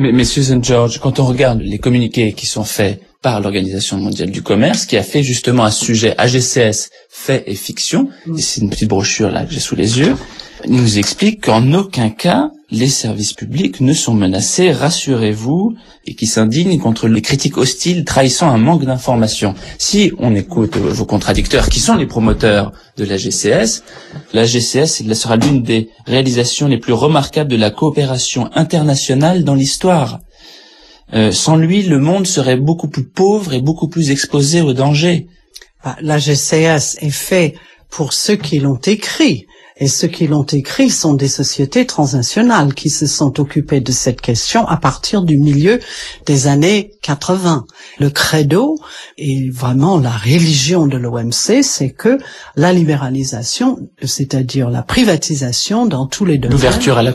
Mais Susan George, quand on regarde les communiqués qui sont faits par l'Organisation mondiale du commerce, qui a fait justement un sujet AGCS, faits et fiction, et c'est une petite brochure là que j'ai sous les yeux, il nous explique qu'en aucun cas les services publics ne sont menacés, rassurez-vous, et qui s'indignent contre les critiques hostiles trahissant un manque d'information. Si on écoute vos contradicteurs, qui sont les promoteurs de l'AGCS sera l'une des réalisations les plus remarquables de la coopération internationale dans l'histoire. Sans lui, le monde serait beaucoup plus pauvre et beaucoup plus exposé aux dangers. L'AGCS est fait pour ceux qui l'ont écrit. Et ceux qui l'ont écrit sont des sociétés transnationales qui se sont occupées de cette question à partir du milieu des années 80. Le credo et vraiment la religion de l'OMC, c'est que la libéralisation, c'est-à-dire la privatisation dans tous les domaines, l'ouverture à la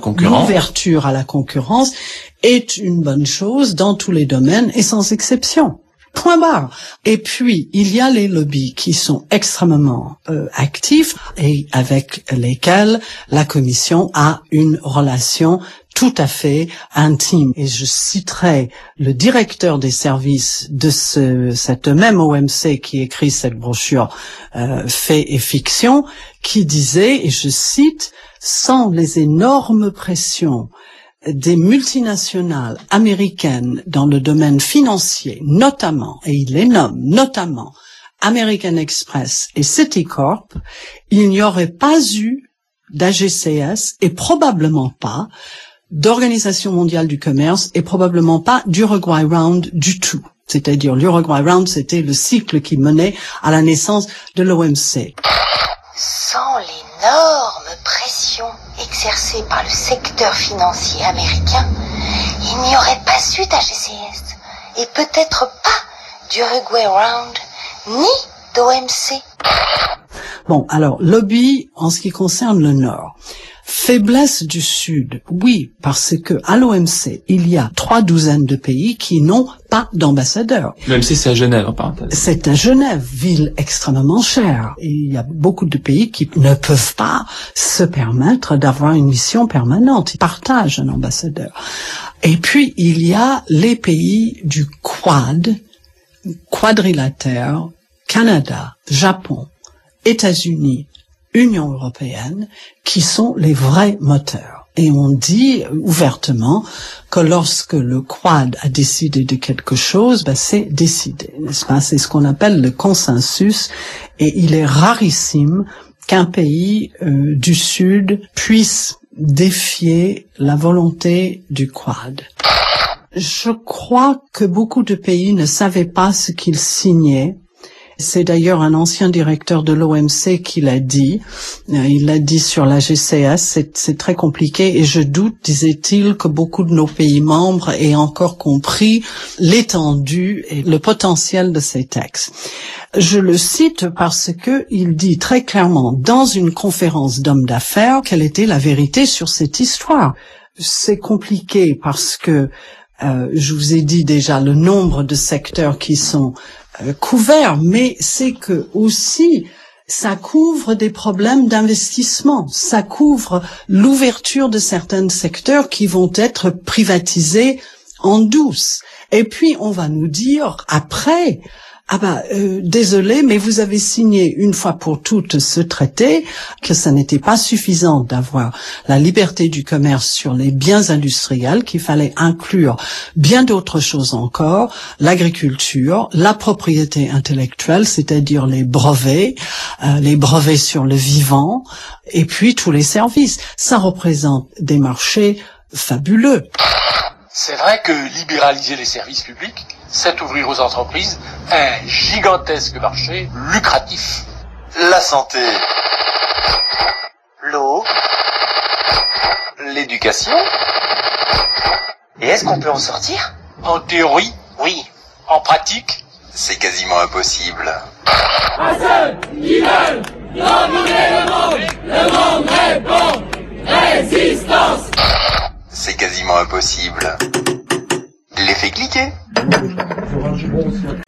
concurrence est une bonne chose dans tous les domaines et sans exception. Point barre. Et puis, il y a les lobbies qui sont extrêmement actifs et avec lesquels la Commission a une relation tout à fait intime. Et je citerai le directeur des services de cette même OMC qui écrit cette brochure Faits et fiction, qui disait, et je cite, « Sans les énormes pressions des multinationales américaines dans le domaine financier, notamment, et il les nomme, notamment American Express et Citicorp, il n'y aurait pas eu d'AGCS et probablement pas d'Organisation mondiale du commerce et probablement pas d'Uruguay Round du tout. » C'est-à-dire l'Uruguay Round, c'était le cycle qui menait à la naissance de l'OMC. Sans l'énorme pression exercée par le secteur financier américain, il n'y aurait pas eu d'AGCS et peut-être pas d'Uruguay Round ni d'OMC. Bon, alors, lobby en ce qui concerne le Nord. Faiblesse du Sud, oui, parce que à l'OMC, il y a 32 de pays qui n'ont pas d'ambassadeur. L'OMC, c'est à Genève, en parenthèse. C'est à Genève, ville extrêmement chère. Et il y a beaucoup de pays qui ne peuvent pas se permettre d'avoir une mission permanente. Ils partagent un ambassadeur. Et puis, il y a les pays du quadrilatère, Canada, Japon, États-Unis, Union européenne, qui sont les vrais moteurs. Et on dit ouvertement que lorsque le Quad a décidé de quelque chose, c'est décidé, n'est-ce pas? C'est ce qu'on appelle le consensus, et il est rarissime qu'un pays du Sud puisse défier la volonté du Quad. Je crois que beaucoup de pays ne savaient pas ce qu'ils signaient. C'est d'ailleurs un ancien directeur de l'OMC qui l'a dit. Il l'a dit sur la GCS, c'est très compliqué et je doute, disait-il, que beaucoup de nos pays membres aient encore compris l'étendue et le potentiel de ces textes. Je le cite parce que il dit très clairement dans une conférence d'hommes d'affaires quelle était la vérité sur cette histoire. C'est compliqué parce que je vous ai dit déjà le nombre de secteurs qui sont couverts, mais c'est que aussi ça couvre des problèmes d'investissement, ça couvre l'ouverture de certains secteurs qui vont être privatisés en douce. Et puis on va nous dire après, désolé, mais vous avez signé une fois pour toutes ce traité, que ça n'était pas suffisant d'avoir la liberté du commerce sur les biens industriels, qu'il fallait inclure bien d'autres choses encore, l'agriculture, la propriété intellectuelle, c'est-à-dire les brevets sur le vivant, et puis tous les services. Ça représente des marchés fabuleux. C'est vrai que libéraliser les services publics, c'est ouvrir aux entreprises un gigantesque marché lucratif. La santé, l'eau, l'éducation. Et est-ce qu'on peut en sortir? En théorie, oui. En pratique, c'est quasiment impossible. À ceux qui veulent dominer le monde répond résistance. C'est quasiment impossible. Les fait cliquer.